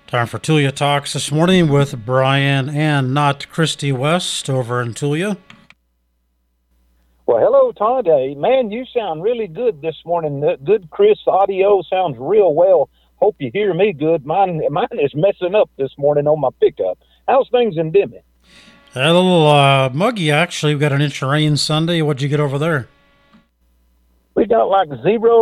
Time for Tulia Talks this morning with Brian and not Christy West over in Tulia. Well, hello, Todd. Man, you sound really good this morning. Good, Chris. Audio sounds real well. Hope you hear me good. Mine is messing up this morning on my pickup. How's things in Dimmitt? A little muggy, actually. We got an inch of rain Sunday. What'd you get over there? We got like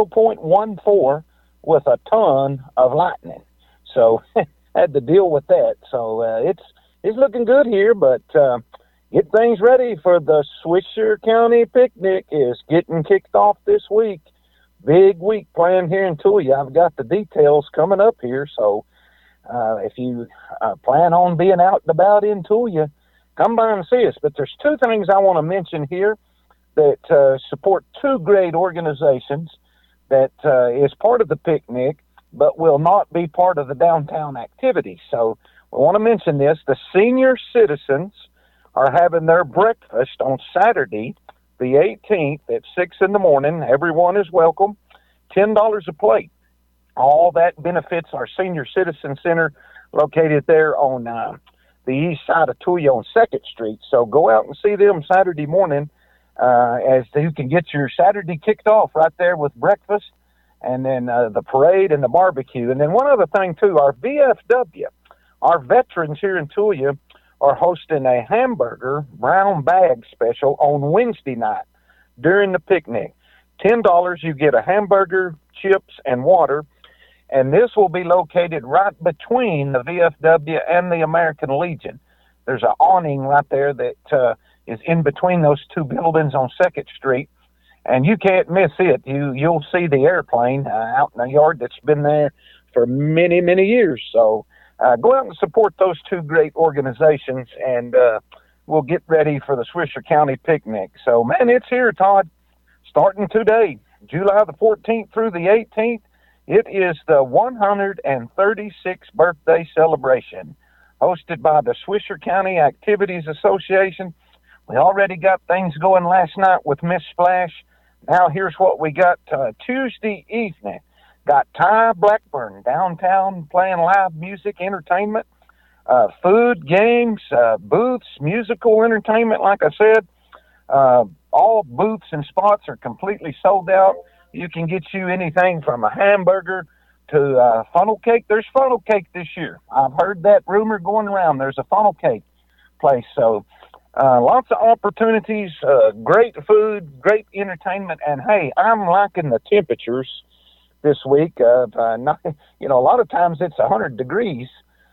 0.14 with a ton of lightning. So had to deal with that. So it's looking good here, but get things ready for the Swisher County picnic is getting kicked off this week. Big week planned here in Tulia. I've got the details coming up here. So if you plan on being out and about in Tulia, come by and see us. But there's two things I want to mention here that support two great organizations that is part of the picnic, but will not be part of the downtown activities. So we want to mention this. The senior citizens are having their breakfast on Saturday, the 18th at 6 in the morning. Everyone is welcome. $10 a plate. All that benefits our senior citizen center located there on the east side of Tulia on 2nd Street. So go out and see them Saturday morning as you can get your Saturday kicked off right there with breakfast and then the parade and the barbecue. And then one other thing, too, our VFW, our veterans here in Tulia, are hosting a hamburger brown bag special on Wednesday night during the picnic. $10, you get a hamburger, chips, and water. And this will be located right between the VFW and the American Legion. There's an awning right there that is in between those two buildings on 2nd Street. And you can't miss it. You'll see the airplane out in the yard that's been there for many, many years. So go out and support those two great organizations, and we'll get ready for the Swisher County picnic. So, man, it's here, Todd, starting today, July the 14th through the 18th. It is the 136th birthday celebration hosted by the Swisher County Activities Association. We already got things going last night with Miss Splash. Now here's what we got Tuesday evening. Got Ty Blackburn downtown playing live music, entertainment, food, games, booths, musical entertainment. Like I said, all booths and spots are completely sold out. You can get you anything from a hamburger to funnel cake. There's funnel cake this year. I've heard that rumor going around. There's a funnel cake place. So lots of opportunities, great food, great entertainment. And, hey, I'm liking the temperatures this week. A lot of times it's 100 degrees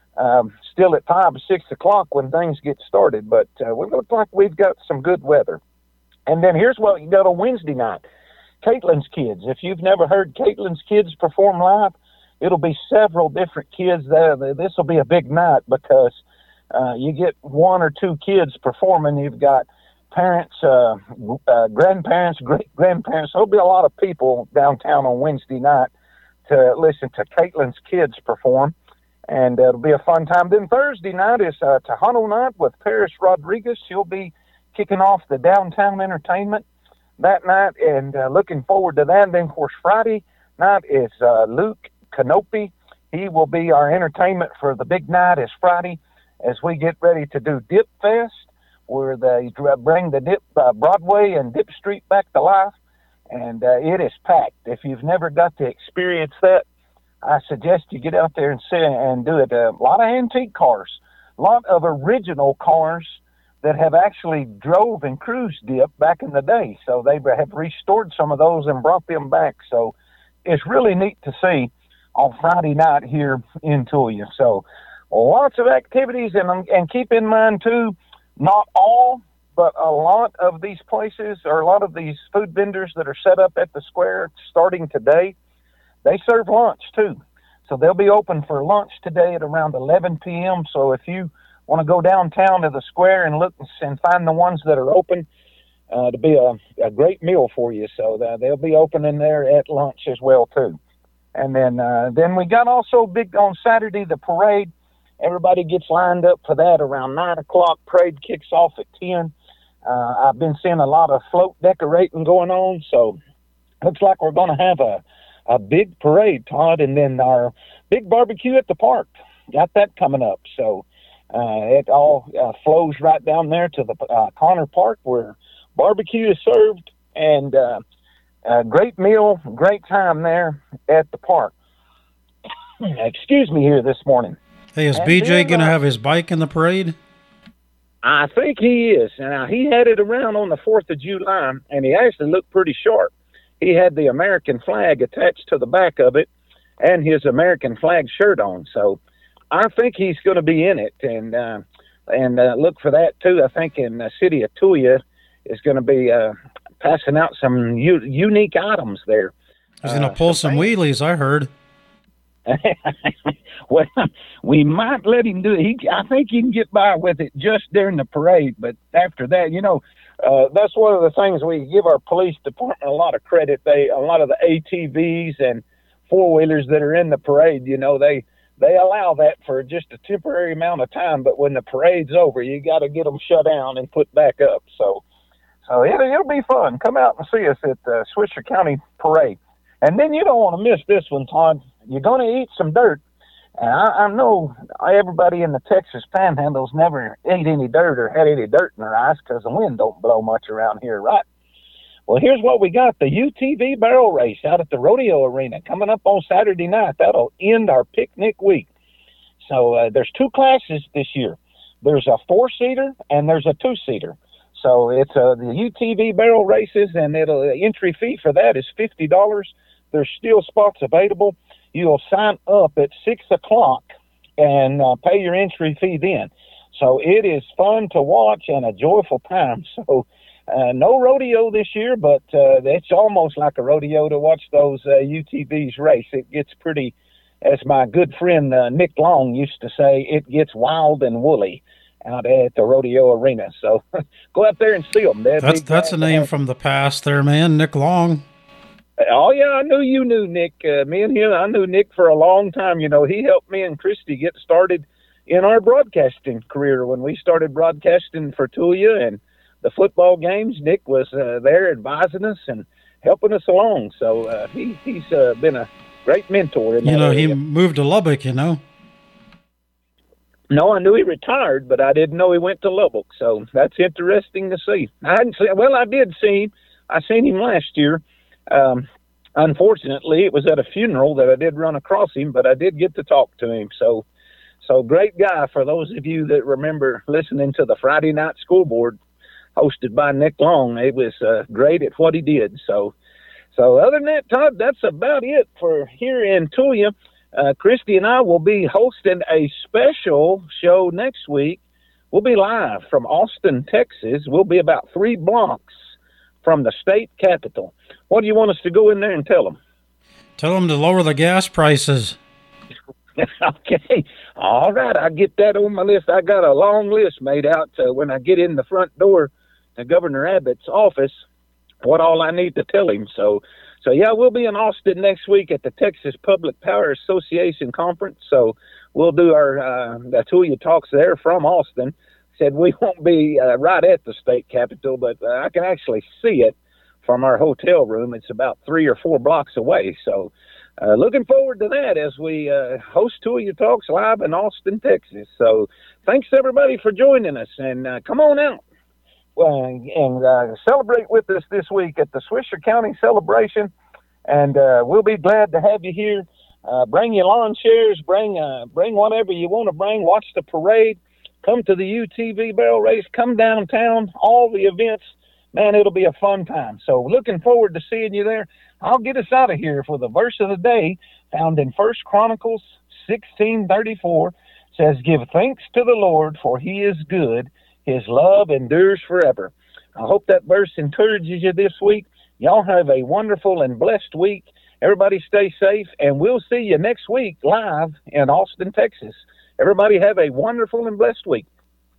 still at 5 or 6 o'clock when things get started. But we look like we've got some good weather. And then here's what you got on Wednesday night. Caitlin's Kids. If you've never heard Caitlin's Kids perform live, it'll be several different kids there. This will be a big night because you get one or two kids performing. You've got parents, grandparents, great-grandparents. There'll be a lot of people downtown on Wednesday night to listen to Caitlin's Kids perform, and it'll be a fun time. Then Thursday night is Tejano night with Paris Rodriguez. She'll be kicking off the downtown entertainment that night, and looking forward to that. And then, of course, Friday night is Luke Canopi. He will be our entertainment for the big night is Friday as we get ready to do Dip Fest, where they bring the Dip Broadway and Dip Street back to life, and it is packed. If you've never got to experience that, I suggest you get out there and sit and do it. A lot of antique cars, a lot of original cars that have actually drove and cruised Dip back in the day. So they have restored some of those and brought them back. So it's really neat to see on Friday night here in Tulia. So lots of activities, and keep in mind, too, not all, but a lot of these places or a lot of these food vendors that are set up at the square starting today, they serve lunch, too. So they'll be open for lunch today at around 11 p.m. So if you want to go downtown to the square and look and find the ones that are open, to be a great meal for you. So they'll be open in there at lunch as well, too. And then we got also big on Saturday, the parade. Everybody gets lined up for that around 9 o'clock. Parade kicks off at 10. I've been seeing a lot of float decorating going on, so looks like we're going to have a big parade, Todd, and then our big barbecue at the park. got that coming up. So it all flows right down there to the Connor Park where barbecue is served, and a great meal, great time there at the park. Excuse me here this morning. Hey, is BJ going to have his bike in the parade? I think he is. Now, he had it around on the 4th of July, and he actually looked pretty sharp. He had the American flag attached to the back of it and his American flag shirt on. So I think he's going to be in it, and look for that, too. I think in the city of Tulia is going to be passing out some unique items there. He's going to pull some wheelies, I heard. Well, we might let him do it. I think he can get by with it just during the parade, but after that, that's one of the things we give our police department a lot of credit. A lot of the ATVs and four-wheelers that are in the parade, they allow that for just a temporary amount of time, but when the parade's over, you got to get them shut down and put back up. So it'll be fun. Come out and see us at the Swisher County Parade. And then you don't want to miss this one, Todd. You're going to eat some dirt. And I know everybody in the Texas Panhandle's never ate any dirt or had any dirt in their eyes because the wind don't blow much around here, right? Well, here's what we got. The UTV barrel race out at the rodeo arena coming up on Saturday night. That'll end our picnic week. So there's 2 classes this year. There's a 4-seater and there's a 2-seater. So it's the UTV barrel races, and the entry fee for that is $50. There's still spots available. You'll sign up at 6 o'clock and pay your entry fee then. So it is fun to watch and a joyful time. So no rodeo this year, but it's almost like a rodeo to watch those UTVs race. It gets pretty, as my good friend Nick Long used to say, it gets wild and woolly out at the rodeo arena. So go out there and see them. That's a name from the past there, man, Nick Long. Oh, yeah, I knew you knew Nick. Me and him, I knew Nick for a long time. He helped me and Christy get started in our broadcasting career. When we started broadcasting for Tulia and the football games, Nick was there advising us and helping us along. So he's been a great mentor in that area. He moved to Lubbock, No, I knew he retired, but I didn't know he went to Lubbock. So that's interesting to see. I did see him. I seen him last year. Unfortunately, it was at a funeral that I did run across him, but I did get to talk to him. So great guy. For those of you that remember listening to the Friday Night School Board hosted by Nick Long, it was great at what he did. So other than that, Todd, that's about it for here in Tulia. Christy and I will be hosting a special show next week. We'll be live from Austin, Texas. We'll be about 3 blocks from the state capitol. What do you want us to go in there and tell them? Tell them to lower the gas prices. Okay. All right. I'll get that on my list. I got a long list made out when I get in the front door to Governor Abbott's office, what all I need to tell him. So yeah, we'll be in Austin next week at the Texas Public Power Association conference. So we'll do our the Tulia talks there from Austin. Said we won't be right at the state capitol, but I can actually see it from our hotel room. It's about 3 or 4 blocks away. So looking forward to that as we host Tulia Talks live in Austin, Texas. So thanks, everybody, for joining us. And come on out and celebrate with us this week at the Swisher County Celebration. And we'll be glad to have you here. Bring your lawn chairs. Bring whatever you want to bring. Watch the parade. Come to the UTV barrel race. Come downtown. All the events. Man, it'll be a fun time. So looking forward to seeing you there. I'll get us out of here for the verse of the day found in 1 Chronicles 16:34. Says, "Give thanks to the Lord, for he is good. His love endures forever." I hope that verse encourages you this week. Y'all have a wonderful and blessed week. Everybody stay safe, and we'll see you next week live in Austin, Texas. Everybody have a wonderful and blessed week.